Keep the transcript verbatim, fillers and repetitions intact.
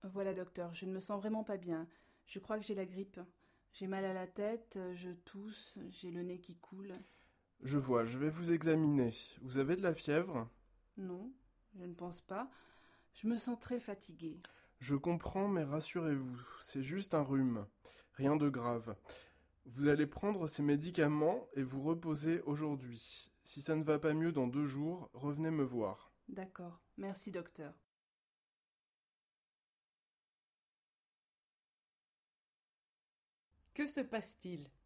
Voilà, docteur, je ne me sens vraiment pas bien. Je crois que j'ai la grippe. J'ai mal à la tête, je tousse, j'ai le nez qui coule. Je vois, je vais vous examiner. Vous avez de la fièvre? Non, je ne pense pas. Je me sens très fatiguée. Je comprends, mais rassurez-vous, c'est juste un rhume. Rien de grave. Vous allez prendre ces médicaments et vous reposer aujourd'hui. Si ça ne va pas mieux dans deux jours, revenez me voir. D'accord. Merci, docteur. Que se passe-t-il?